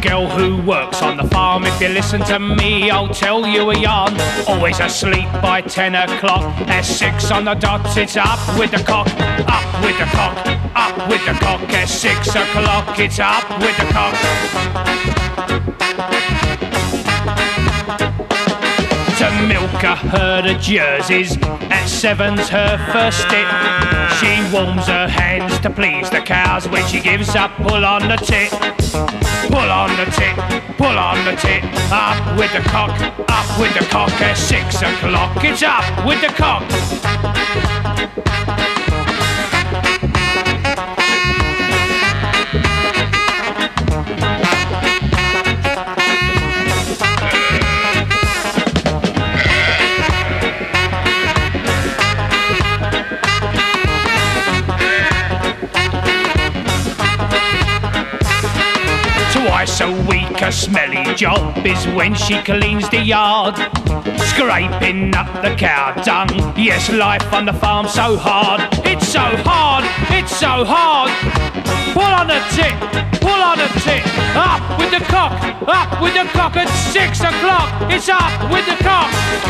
girl who works on the farm. If you listen to me, I'll tell you a yarn. Always asleep by 10 o'clock. At 6 on the dot, it's up with the cock, up with the cock, up with the cock. At 6 o'clock, it's up with the cock. To milk a herd of jerseys, at 7's her first step. She warms her hands to please the cows when she gives a pull on the tit. Pull on the tit, pull on the tit. Up with the cock, up with the cock. At 6 o'clock, it's up with the cock. Twice a week a smelly job is when she cleans the yard, scraping up the cow dung. Yes, life on the farm so hard. It's so hard, it's so hard. Pull on the tit, pull on the tit. Up with the cock, up with the cock. At 6 o'clock, it's up with the cock.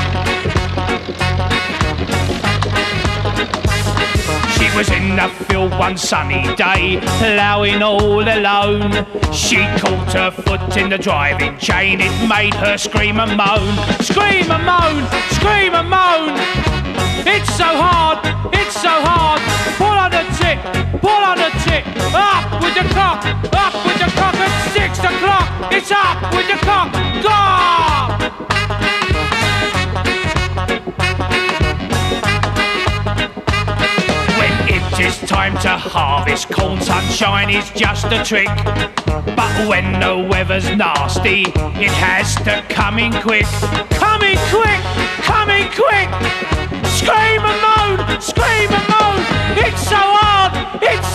She was in the field one sunny day, ploughing all alone. She caught her foot in the driving chain, it made her scream and moan. Scream and moan, scream and moan. It's so hard, it's so hard. Pull on the tit, pull on the tit. Up with the cock, up with the cock. At 6 o'clock, it's up with the cock. Go! It's time to harvest corn, sunshine is just a trick. But when the weather's nasty, it has to come in quick. Come in quick, come in quick. Scream and moan, scream and moan. It's so hard, it's